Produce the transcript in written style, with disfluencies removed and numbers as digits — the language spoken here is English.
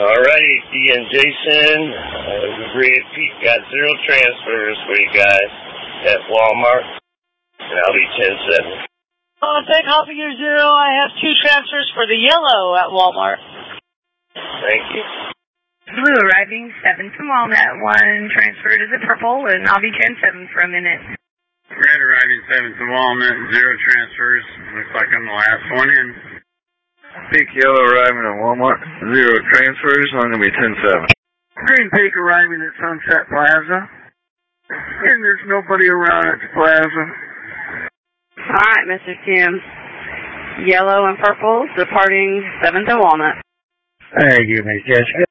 Alrighty, D and Jason, Pete got 0 transfers for you guys at Walmart, and I'll be 10-7. Thank Hoppy Gear 0. I have 2 transfers for the yellow at Walmart. Thank you. Blue arriving 7 to Walnut, 1 transfer to the purple, and I'll be 10-7 for a minute. Red arriving 7 to Walnut, 0 transfers. Looks like I'm the last one in. Pink yellow arriving at Walmart, 0 transfers. I'm going to be 10-7. Green pink arriving at Sunset Plaza. And there's nobody around at the plaza. Alright, Mr. Tim. Yellow and purple departing 7 to Walnut. Thank you, Miss Jessica.